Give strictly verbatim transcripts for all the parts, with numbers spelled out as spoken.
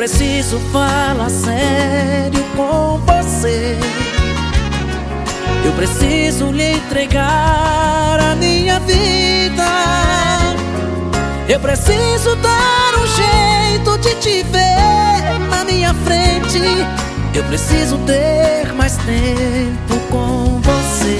preciso falar sério com você. Eu preciso lhe entregar a minha vida. Eu preciso dar um jeito de te ver na minha frente. Eu preciso ter mais tempo com você.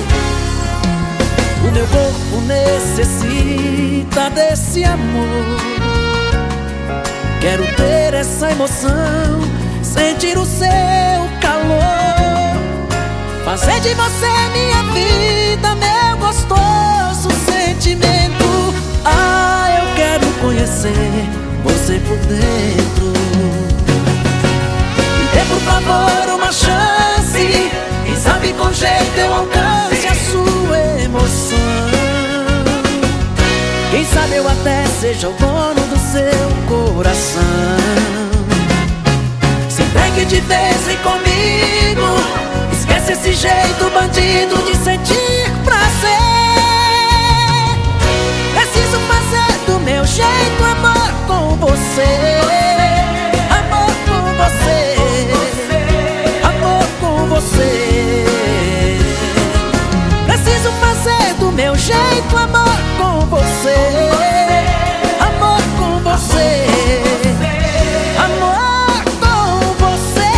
O meu corpo necessita desse amor. Quero ter essa emoção, sentir o seu calor, fazer de você minha vida, meu gostoso sentimento. Ah, eu quero conhecer você por dentro. Me dê por favor uma chance, quem sabe com jeito eu alcance a sua emoção. Quem sabe eu até seja o dono do seu coração. Se entregue de vez em comigo, esquece esse jeito bandido de sentir prazer. Preciso fazer do meu jeito amor com você. Amor com você, amor com você. Preciso fazer do meu jeito amor com você. Amor com você, amor com você.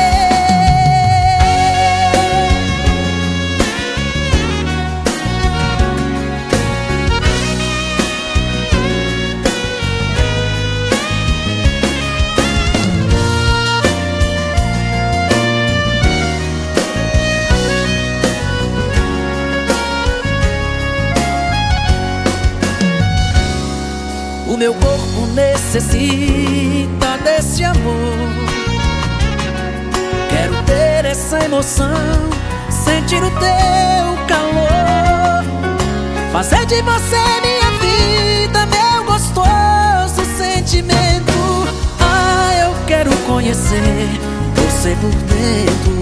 O meu corpo necessita desse amor. Quero ter essa emoção, sentir o teu calor, fazer de você minha vida, meu gostoso sentimento. Ah, eu quero conhecer você por dentro.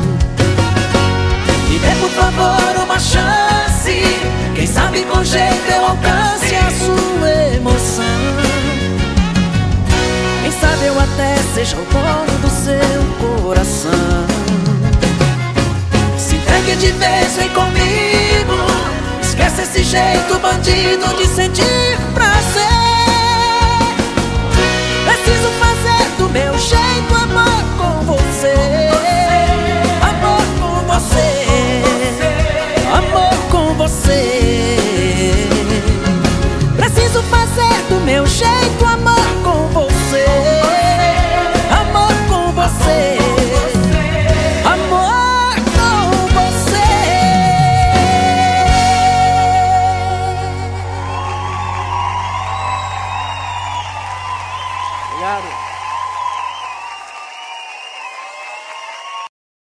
Me dê por favor uma chance, quem sabe com jeito eu alcance a sua emoção. Quem sabe eu até seja o dono do seu coração. Se entregue de vez, vem comigo, esquece esse jeito bandido de sentir prazer. Preciso fazer do meu jeito amor com você. Amor com você, amor com você. Preciso fazer do meu jeito